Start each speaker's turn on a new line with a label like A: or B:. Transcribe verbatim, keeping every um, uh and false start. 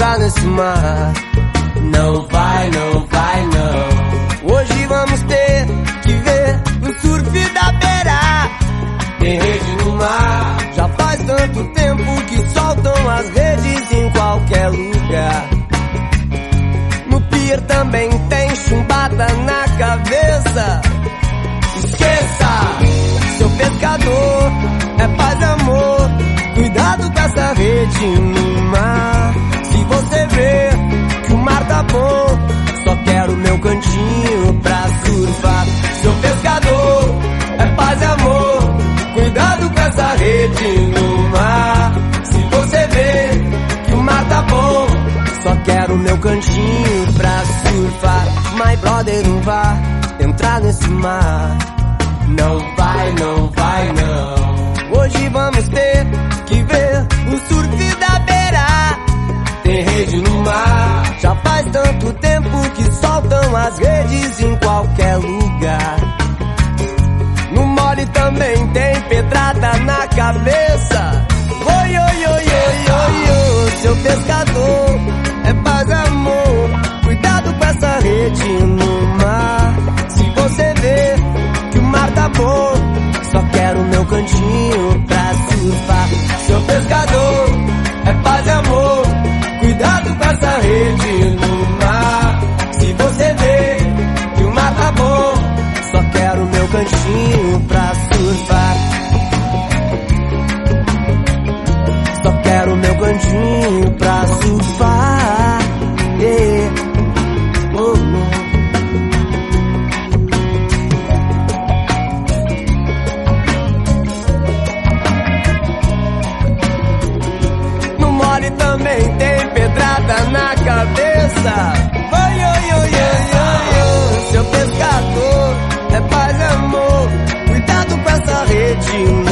A: entrar nesse mar. Não vai, não vai, não. Hoje vamos ter que ver o surf da beira. Tem rede no mar. Já faz tanto tempo que soltam as redes em qualquer lugar. No pier também tem chumbata na cabeça. Esqueça, seu pescador, é paz e amor. Cuidado com essa rede no mar. Se você vê que o mar tá bom, só quero meu cantinho pra surfar. Seu pescador, é paz e amor. Cuidado com essa rede no mar. Se você vê que o mar tá bom, só quero meu cantinho pra surfar. My brother, não vá entrar nesse mar. Não vai, não vai, não. Hoje vamos ter que ver o surf da beira. Tem rede no mar. Já faz tanto tempo que soltam as redes em qualquer lugar. No mole também tem pedrada na cabeça. Oi, oi, oi, oi, oi, oi. Seu pescador, é paz e amor. Cuidado com essa rede no mar. Se você vê que o mar tá bom, só quero meu cantinho pra surfar. Seu pescador, é paz e amor. Cuidado com essa rede no mar. Se você vê que o mar tá bom, só quero meu cantinho pra surfar. Só quero meu cantinho pra surfar. Yeah. Oh, oh. No mole também tem pedrada na cabeça. Oi, oi, oi, oi, oi, oi. Seu pescador, é paz e amor. Cuidado com essa rede